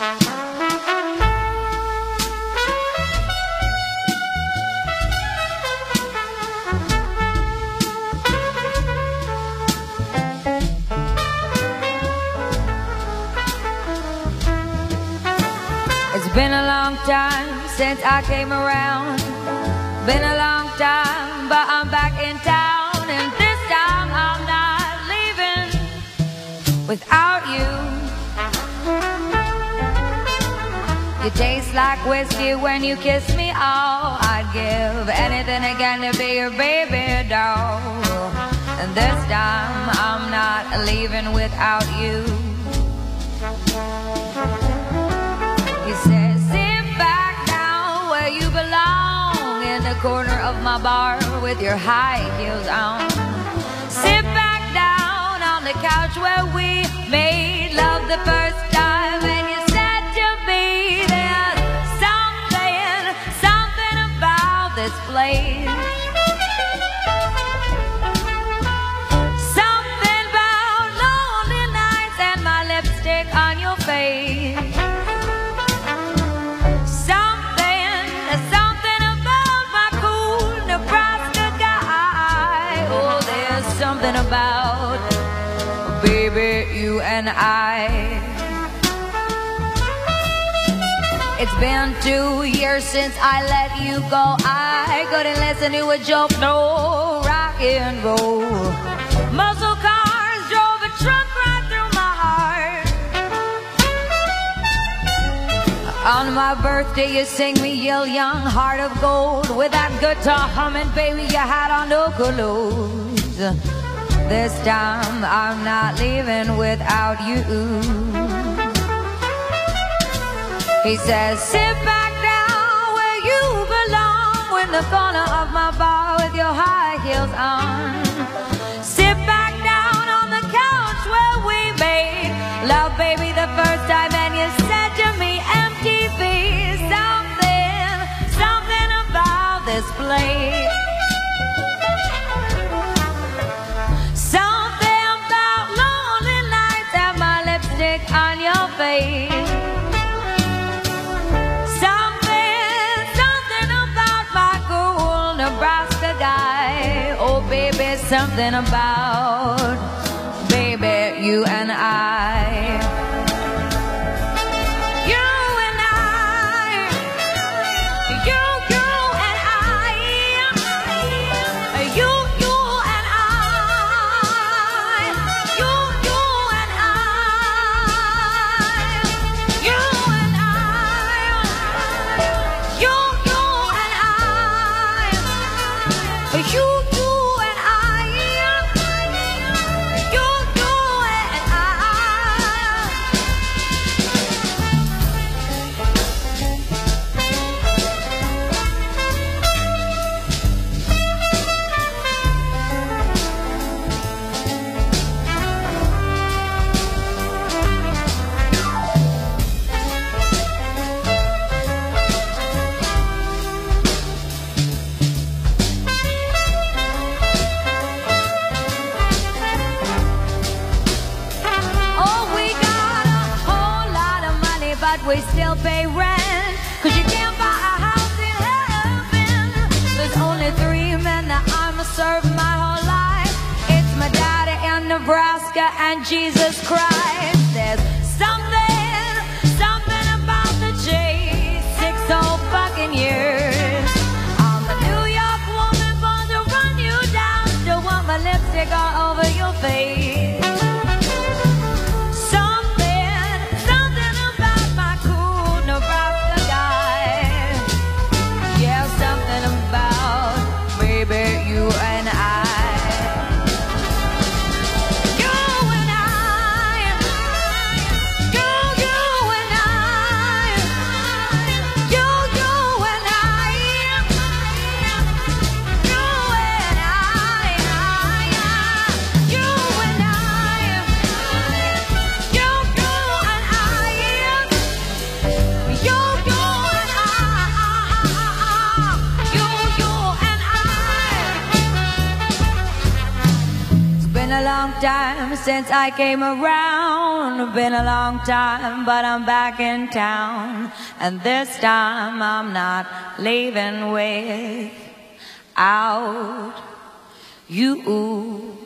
It's been a long time since I came around. Been a long time, but I'm back in town. And this time I'm not leaving without you. You taste like whiskey when you kiss me. Oh, I'd give anything again to be your baby doll. And this time I'm not leaving without you. He says, sit back down where you belong, in the corner of my bar with your high heels on. Sit back down on the couch where we made love the first time, and you said to me, there's something about this place. Something about lonely nights and my lipstick on your face. Something about, baby, you and I. It's been 2 years since I let you go. I couldn't listen to a joke, no rock and roll. Muscle cars drove a truck right through my heart. On my birthday you sing me Yell Young, Heart of Gold, with that guitar humming, baby, you had on no clothes. This time I'm not leaving without you. He says, sit back down where you belong, in the corner of my bar with your high heels on. Sit back down on the couch where we made love, baby, the first time, and you said to me, MTV, something about this place. On your face. Something about my cool Nebraska guy. Oh baby, something about, baby, you and I. We still pay rent, 'cause you can't buy a house in heaven. There's only 3 men that I'ma serve my whole life. It's my daddy in Nebraska and Jesus Christ. There's something about the chase, 6 whole fucking years. I'm a New York woman born to run you down, still want my lipstick all over your face. You and I time since I came around. Been a long time, but I'm back in town. And this time I'm not leaving without you.